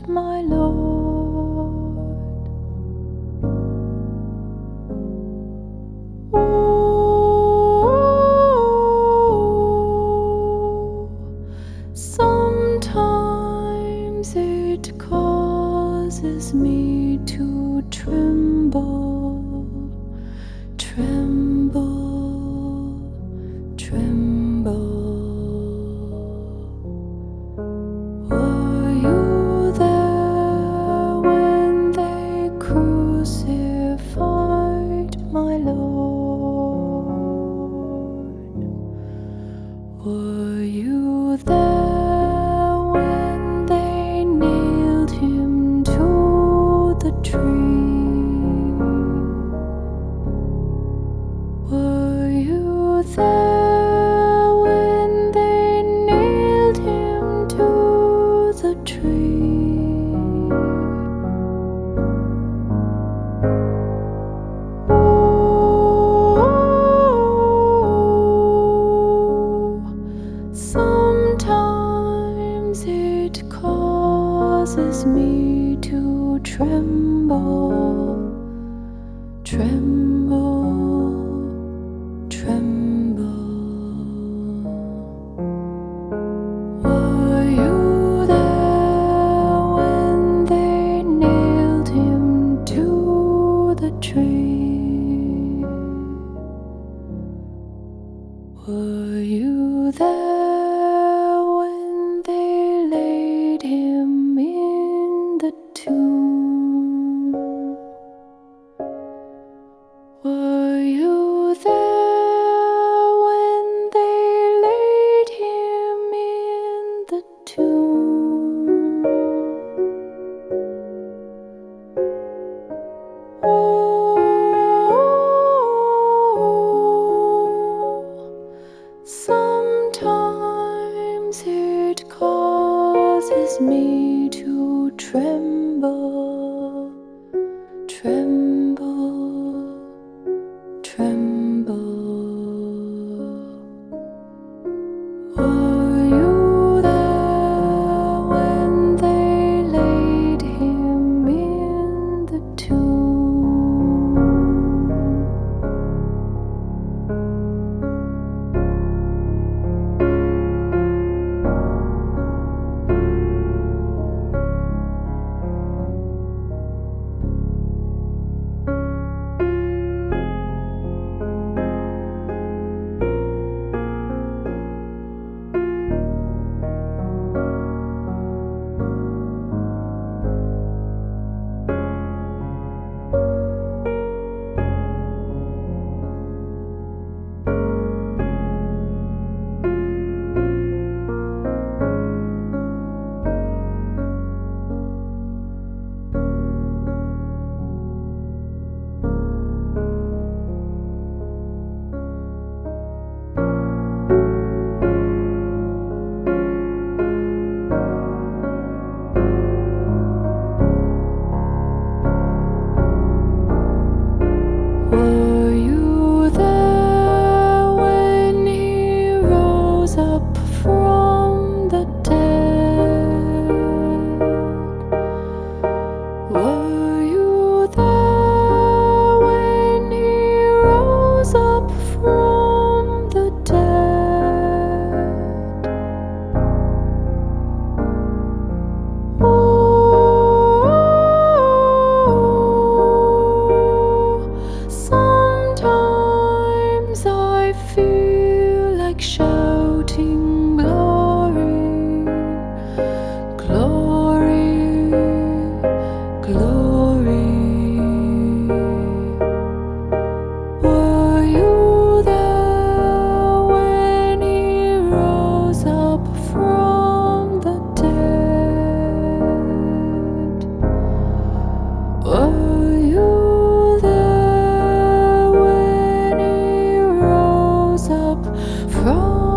my Lord. Oh, sometimes it causes me to tremble, tremble, tremble. Were you there when they crucified my Lord? Were you there when they nailed him to the tree? Were you there when they nailed him to the tree? Oh, sometimes it causes me to tremble, tremble, tremble. Were you there when they nailed him to the tree? Were you there when they laid him in the tomb? Were you there when they laid him in the tomb? Oh, sometimes it causes me to tremble, tremble, tremble. Were you there when they laid him in the tomb? Were you there when he rose up from the dead? Were you there when he rose up from the dead? Sometimes I feel like shouting glory, glory, glory. Were you there when he rose up from the dead? Were you there when he rose up from